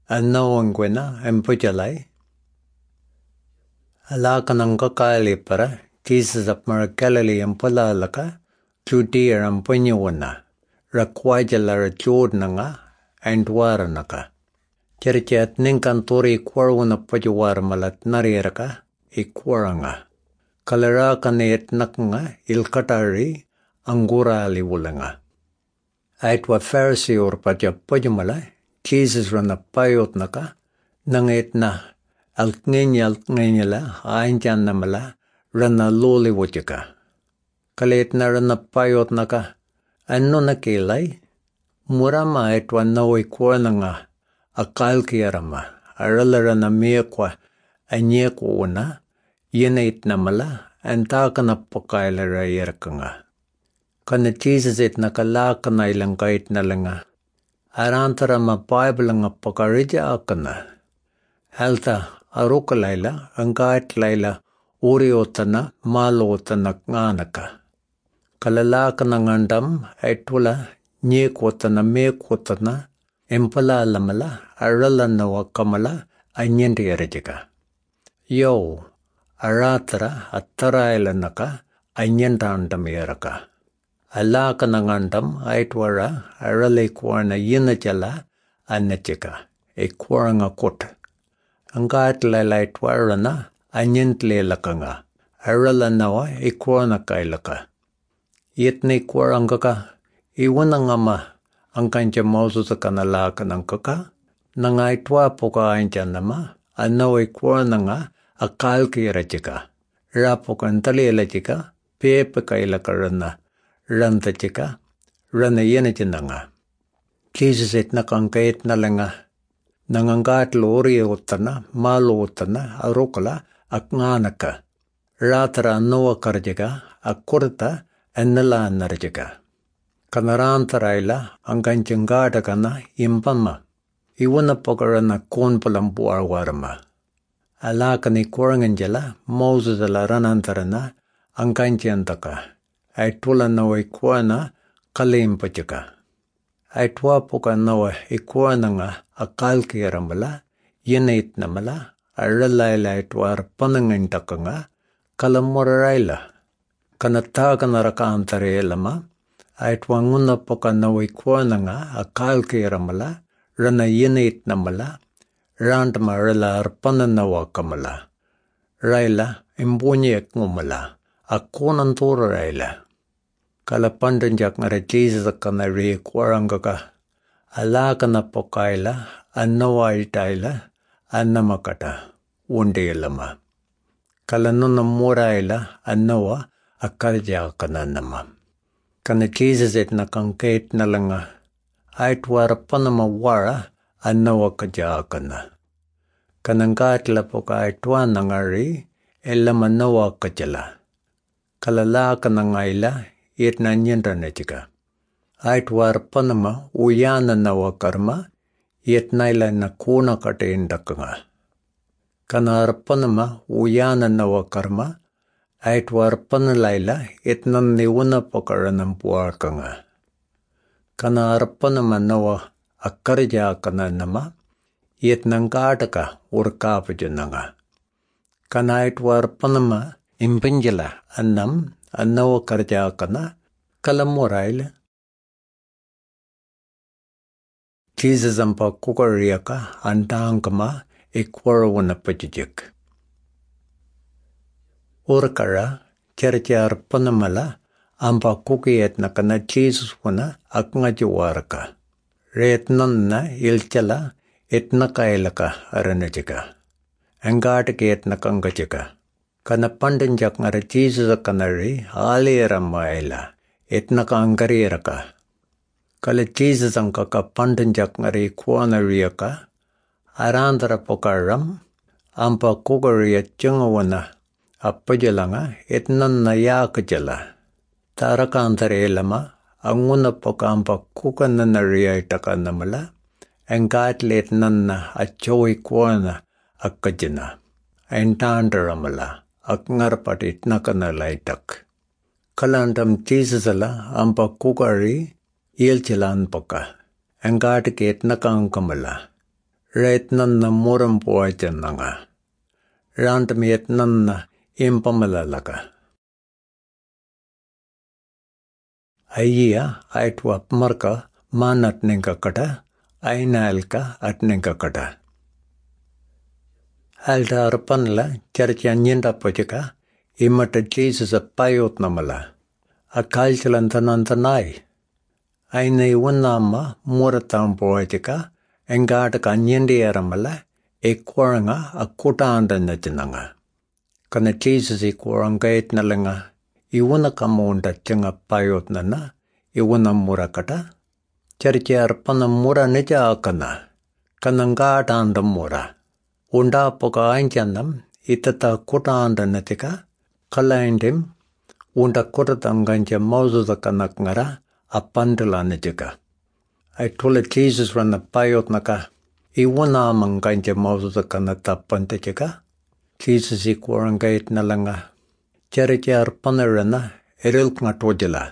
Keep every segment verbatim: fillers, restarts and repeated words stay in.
annawangwena empujalai. Alakananga kalipara, Jesus of Galilee empalaka, Judea empunywana, Rakwajalara Jordananga, and Waranaka. Churchat ninkantori quarwana pajuwar malat nariraka, ikwaranga. Kalarakanayat nakanga, ilkatari, angurali wulanga. Aitwa Pharisee or paja pajumala, Jesus ran a payotnaka, nangetna, alknenya alknenyala, ainjanamala, ran a loli wujika. Kaletna ran a payotnaka, annonakilai, murama aitwa nawi kwananga, a kalkiarama, aralarana meekwa, a nyekwana, yenaitnamala, and takana pokailara yerkanga. Kana Jesus it nakalakana ilangait nalanga. Arantara ma Bible nga pakarija akana. Halta arukalaila, angait laila, uriotana, malotana nganaka. Kalalakana ngandam, aitula, nyekwatana, mekwatana, empala lamala, aralana wakamala, anyendi erejika. Yo, aratara, ataraila naka, anyendandamieraka. Alaka nangandam aitwara arale kwarna yinajala anachika e kwaranga kot. Angat lalaitwarana anyentle lakanga. Arala nawa e kwarna kailaka. Yetne kwarangaka iwanangama angkanja mausutaka na laka nangkaka. Nangaitwa poka anjanama anawa e kwarnanga akalki rachika. Rapoka ntali elachika pepe kailakarana. Ranta chika, rana yena chinanga. Jesus it nakangkait nalanga. Nangangat lori utana, malo utana, arukala, aknganaka. Ratara noa karjaga, akurta, enala narjaga. Kanarantaraila, anganchangada kana, impama. Iwana pokarana konpalambuar warama. Alakani koranganjala, Moses ala ranantarana, anganchantaka. Aitwala nawa ikwana kalimpachaka. Aitwa poka nawa ikwana nga akalki aramala, yenait namala, aralaila aitwa arpanangantaka nga, kalamoraraila. Kanataka naraka antare elama, aitwa nguna poka nawa ikwana nga akalki aramala, rana yenait namala, randama rala arpananawa kamala. Raila imbunye ngumala, akonantura raila. Kala pandanjak ngara Jesus kana re kwarangaka. Alaka na pokaila, anawa itaila, anamakata, unde lama. Kala nuna moraila, anawa, akarja kana nama. Kana Jesus it nakangkait nalanga. Aitwara panama wara, anawa kaja kana. Kanangatla poka aitwa nangari, elama nawa kajala. Kalalaka nangaila, yetna nyenda nechika. Aitwar panama uyana nawa karma, yetnaila na kuna kate indakanga. Kanar panama uyana nawa karma, aitwar panalaila yetnan niwana pokaranam puarkanga. Kanar panama nawa akarja kana nama, yetnangataka urkapajananga. Kanaitwar panama impinjala annam, annawa karja kana kalamoraila. Jesus ampa kukariaka andangama ikwarwana pajijik. Urkara charchar panamala ampa kukiyat na kana Jesus wana akngajiwaraka. Retnanna ilchala itnakailaka aranajika. Angatake itnakangajika. Kana pandanjak ngara Jesus kanari alira maila itnaka angariraka. Kala Jesus ang kaka pandanjak ngari kuanariaka arandara pokaram ampa kukaria chungawana appajalanga itnan nayakajala. Taraka antare lama anguna poka ampa kukananaria itaka namala angatlet nanna achoy kuana akajana. Entandaramala. Akngarpatit nakanalaitak. Kalandam Jesus ala ampa kukari ilchilan poka. Angatiket nakangkamala. Ret nanna muram poajananga. Randamiet nanna impamalalaga. Ayya aitwa marka manat ninka kata, ainalka at ninka kata. Alta arpanla church anyinda pojaka, imata Jesus a payot namala. A kalchalantanantanai. Aina iwanama muratam pojaka, engata kanyindi aramala, e kwaranga a kutaanda natinanga. Kana Jesus e kwaranga itnalanga, iwana kamonda changa payot nana, iwana murakata. Church arpana mura nija akana, kanangata anda mura. Unda poka ainjanam, itata kutaanda natika, kalaindim, unda kutatanganja mauzuda kanakngara, apandala najika. I told Jesus ran the payot naka, iwana manganja mauzuda kanata pantajika. Jesus ikwarangait nalanga. Charicha arpanarana, erilk nga tojala.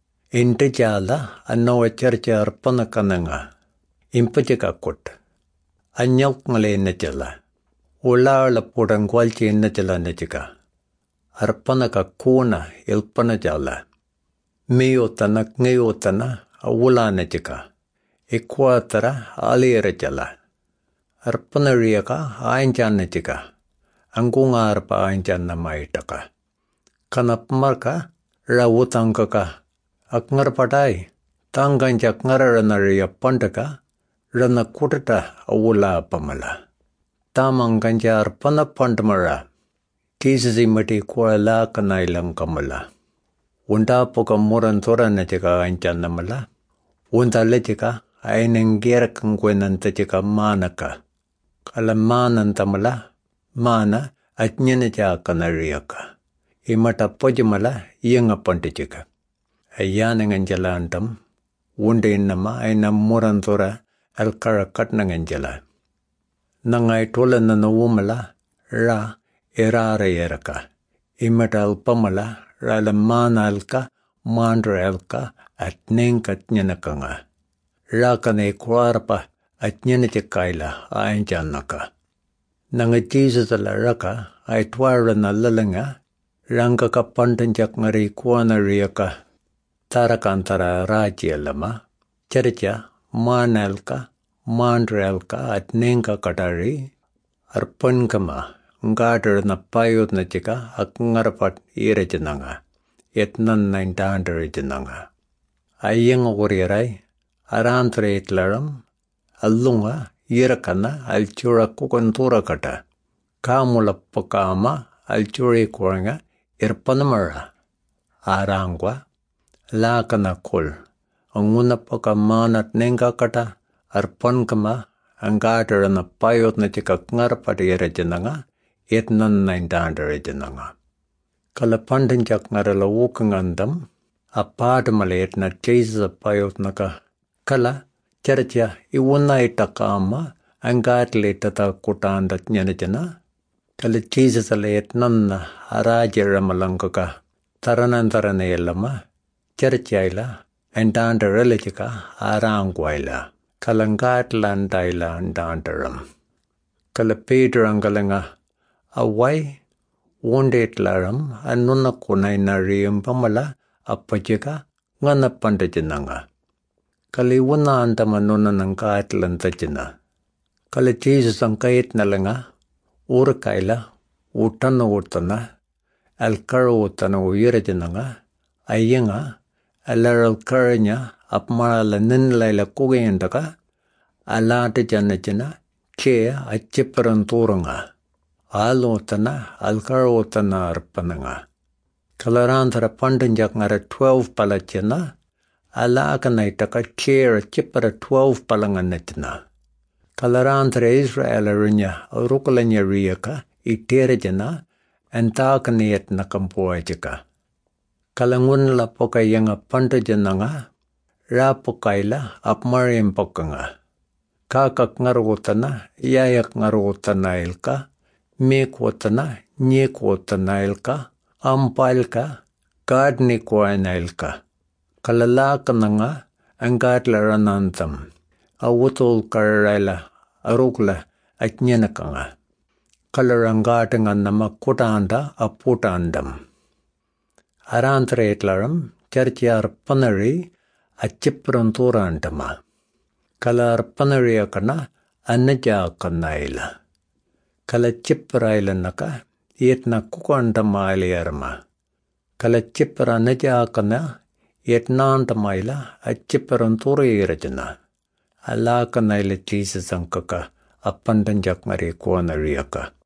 Intijala, annawa charicha arpana kananga. Impajika kut. Anyalk ngale najala. Ula la pudang walchi najala najika. Arpana ka kuna ilpana jala. Miyotana ngayotana awula najika. Ikwatara alira jala. Arpana riyaka ainjan najika. Angunga arpa ainjan na maitaka. Kanap marka rawutangaka. Akngarpadai. Tanganjak ngararana riya pandaka. Rana kutata awula pamala. Tamang ganja arpana pandamara. Jesus imati kuala kanailang kamala. Unda poka muran tora na jika ainjan namala. Unda lejika ainengera kangwenanta jika manaka. Kala manantamala. Mana at nyenaja kanariyaka. Imata pojamala yenga pandijika. Ayanang anjala antam. Unda inama aina muran tora alkara katnang anjala. Nangai tola na nawumala ra erara yeraka. Imata alpamala ra la mana alka mandra alka at nengkat nyanakanga. Ra kane kwarapa at nyanachakaila ainjanaka. Nanga Jesus ala raka ay twara na lalanga rangka ka pantanjak ngari kuana riyaka. Tarakantara rajya lama. Charicha manalka. Mandralka at nengka katari, arpan kama, ngadar na payot na jika, ak ngarapat ira jananga, etnan na indandar jananga. Ayang oriray, arantre itlaram, alunga, irakana, alchura kukantura kata, kamula pakama, alchuri kwanga, irpanamara, arangwa, lakana kul, anguna pakamanat nengka kata, arpan kama anggadar na payot na jika ngarpat ira jananga etnan na indandar jananga. Kalapandan jak ngarala wukang andam apad malayet na Jesus payot naka kala characha iwana itakama anggatle tata kutandat nyanajana kala Jesus alayet nanna arajara malangkaka taranan tarana yelama characha ila indandar jika arangwaila. Kalangat landaila dandaram. Kala Peter angalanga away wounded laram anuna kunay na riyam pamala apajika ngana pandajananga. Kali wana antamanuna ng kaatlantajana. Kala Jesus ang kayit na langa urakaila utana utana alkara utana uyirajananga ayanga alaral karanya apmarala ninlaila kugayandaka alata jana jana kea achiparanturanga alotana alkarotana arpananga kalarantara pandanjak ngara twelve palachana alakana itaka kea achipara twelve palanganatana kalarantara Israel arinya arukalanya riyaka itera jana antakaniyat nakampuajaka kalangun la pokayanga pandajananga rapokaila apmarim pokang. Kakak ngarutana, yayak ngarutana ilka, mekwatana, nyekwatana ilka, ampalka, kadni kuana ilka. Kalalaka nga, anggatla ranantam, awutol karayla, arukla atnyanakanga. Kalarangating ang namakutanda aputandam. Arantreetlaram churchyar panari achipranturantama. Kalar panariakana anajakanaila. Kala chiprailanaka yetna kukandamailiarma. Kala chipra najakana yetnantamaila achipranturirajana. Alakanaila Jesus angkaka apandanjak mari kuanariaka.